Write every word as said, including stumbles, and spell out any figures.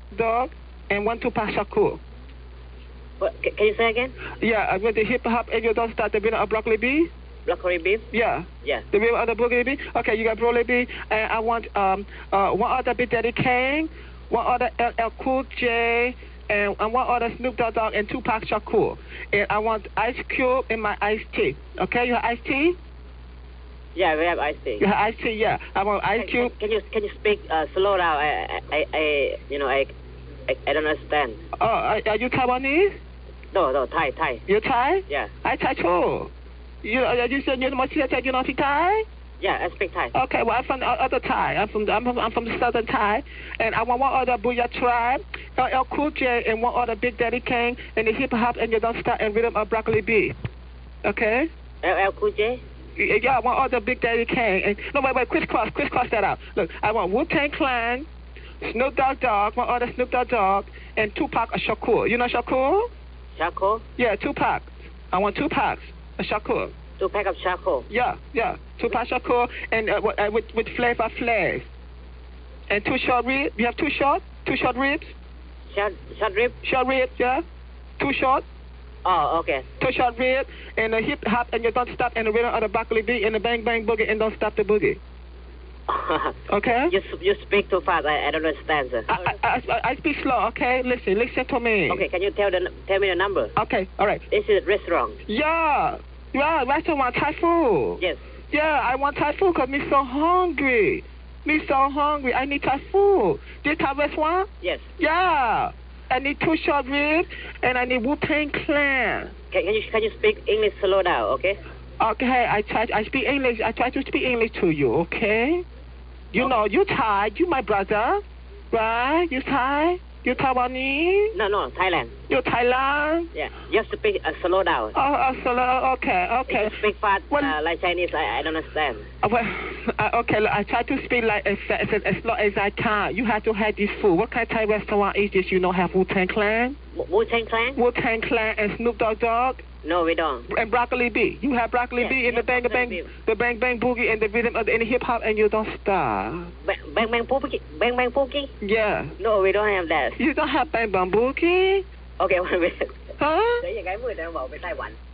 Dog, and one Tupac Shakur. What, can you say again? Yeah, with the hip hop and you don't start the rhythm of Broccoli B. Broccoli beef? Yeah. Yeah. The rhythm of the Broccoli B. Okay, you got Broccoli B, and I want um uh one other Big Daddy Kane, one other L L Cool J, and, and one other Snoop Dogg Dogg and Tupac Shakur. And I want Ice Cube in my iced tea. Okay, you have iced tea? Yeah, we have iced tea. You have iced tea, yeah. I want Ice Can, Cube. can, can you can you speak uh, slow down? I, I I you know I I, I don't understand. Oh, are, are you Taiwanese? No, no, Thai, Thai. You Thai? Yeah. I Thai too. You uh, you said you must say you don't speak Thai? Yeah, I speak Thai. Okay, well I'm from the other Thai. I'm from the, I'm from I'm from the southern Thai, and I want one other Booyah Tribe, L L Cool J, and one other Big Daddy Kane, and the hip hop and you don't start and rhythm of Broccoli B. Okay? L L Cool J. Yeah, I want other Big Daddy Kane. And no, wait, wait, crisscross, crisscross that out. Look, I want Wu-Tang Clan, Snoop Dogg Dogg, one other Snoop Dogg Dogg, and Tupac Shakur. You know Shakur? Shakur. Yeah, Tupac. I want Tupac Shakur. Two pack of charcoal. Yeah, yeah. Tupac Shakur and uh, uh, with with Flavor Flav. And two short ribs. You have two short, two short ribs. Short short rib. Short ribs, yeah. Two short. Oh, okay. Two short ribs and a hip hop and you don't stop and the rhythm of the Broccoli B and the bang bang boogie and don't stop the boogie. Okay. You you speak too fast. I, I don't understand, sir. I, I, I, I speak slow. Okay. Listen, listen to me. Okay. Can you tell the tell me the number? Okay. All right. This is restaurant. Yeah. Yeah. Restaurant Thai food. Yes. Yeah. I want Thai food because me so hungry. Me so hungry. I need Thai food. This Thai restaurant? Yes. Yeah. I need two short ribs and I need Wu-Tang Clan. Can, can you can you speak English slow down? Okay. Okay. I try. I speak English. I try to speak English to you. Okay. You Okay. know, you Thai. You my brother, right? You Thai. You Taiwanese. No, no, Thailand. You Thailand. Yeah. You have to speak uh, slow down. Oh, uh, so, uh, okay, okay. If you speak fast Well- uh, like Chinese, I, I don't understand. Uh, well, uh, okay, look, I try to speak like as, as, as slow as I can. You have to have this food. What kind of Thai restaurant is this? You don't have Wu-Tang Clan? Wu Tang Clan? Wu-Tang Clan and Snoop Dogg Dogg No, we don't. and Broccoli B. You have Broccoli Yeah, B and yeah, the bang Broccoli bang, B. the bang bang boogie and the rhythm of the, and the hip hop and you don't stop. Bang Bang Bang Pookie? Bang Bang Pookie? Yeah. No, we don't have that. You don't have bang bang boogie? Okay, one minute. Huh? เดี๋ยวยังไงมือจะบอกไปไต้หวัน